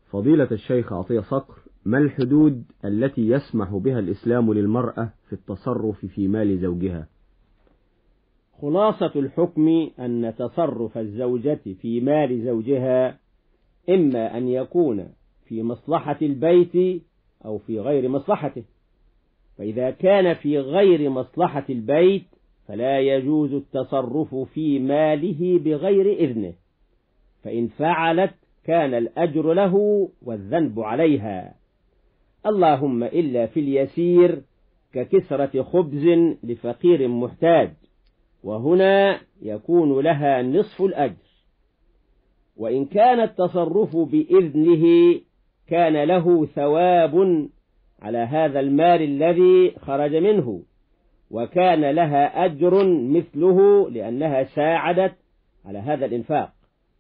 فضيلة الشيخ عطية صقر، ما الحدود التي يسمح بها الإسلام للمرأة في التصرف في مال زوجها؟ خلاصة الحكم أن تصرف الزوجة في مال زوجها إما أن يكون في مصلحة البيت أو في غير مصلحته، فإذا كان في غير مصلحة البيت فلا يجوز التصرف في ماله بغير إذنه، فإن فعلت كان الأجر له والذنب عليها، اللهم إلا في اليسير ككسرة خبز لفقير محتاج، وهنا يكون لها نصف الأجر. وإن كان التصرف بإذنه كان له ثواب على هذا المال الذي خرج منه، وكان لها أجر مثله لأنها ساعدت على هذا الإنفاق.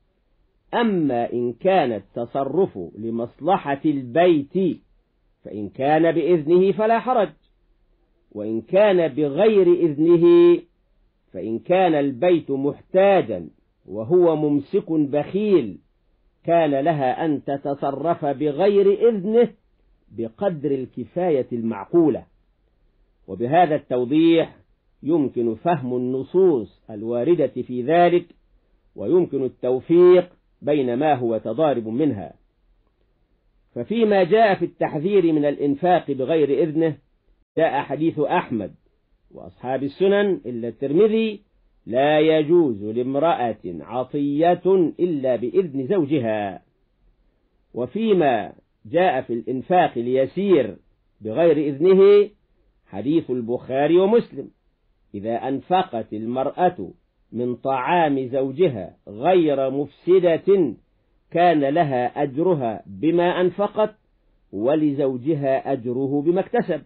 أما إن كان التصرف لمصلحة البيت فإن كان بإذنه فلا حرج، وإن كان بغير إذنه فإن كان البيت محتاجا وهو ممسك بخيل كان لها أن تتصرف بغير إذنه بقدر الكفاية المعقولة. وبهذا التوضيح يمكن فهم النصوص الواردة في ذلك، ويمكن التوفيق بين ما هو تضارب منها. ففيما جاء في التحذير من الإنفاق بغير إذنه جاء حديث أحمد وأصحاب السنن إلا الترمذي: لا يجوز لامرأة عطية إلا بإذن زوجها. وفيما جاء في الإنفاق اليسير بغير إذنه حديث البخاري ومسلم: إذا أنفقت المرأة من طعام زوجها غير مفسدة كان لها أجرها بما أنفقت، ولزوجها أجره بما اكتسب،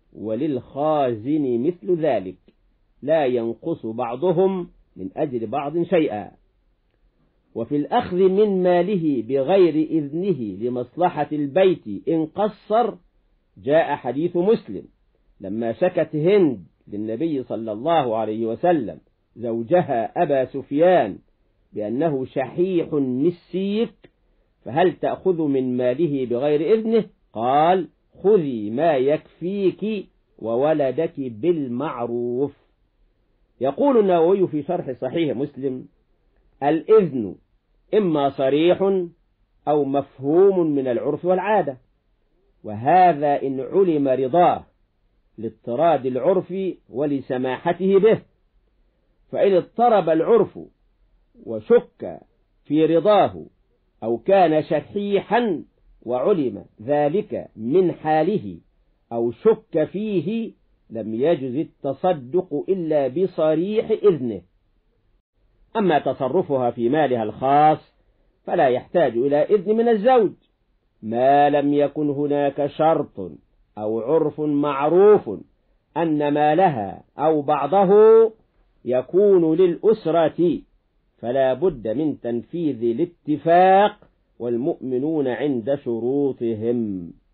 وللخازن مثل ذلك، لا ينقص بعضهم من أجر بعض شيئا. وفي الأخذ من ماله بغير إذنه لمصلحة البيت إن قصر جاء حديث مسلم لما شكت هند للنبي صلى الله عليه وسلم زوجها أبا سفيان بأنه شحيح مسيك، فهل تأخذ من ماله بغير إذنه؟ قال: خذي ما يكفيك وولدك بالمعروف. يقول النووي في شرح صحيح مسلم: الإذن إما صريح أو مفهوم من العرف والعادة، وهذا إن علم رضاه لاضطراد العرف ولسماحته به، فإن اضطرب العرف وشك في رضاه أو كان شحيحا وعلم ذلك من حاله أو شك فيه لم يجز التصدق إلا بصريح إذنه. أما تصرفها في مالها الخاص فلا يحتاج إلى إذن من الزوج ما لم يكن هناك شرط أو عرف معروف أن مالها أو بعضه يكون للأسرة، فلا بد من تنفيذ الاتفاق والمؤمنون عند شروطهم.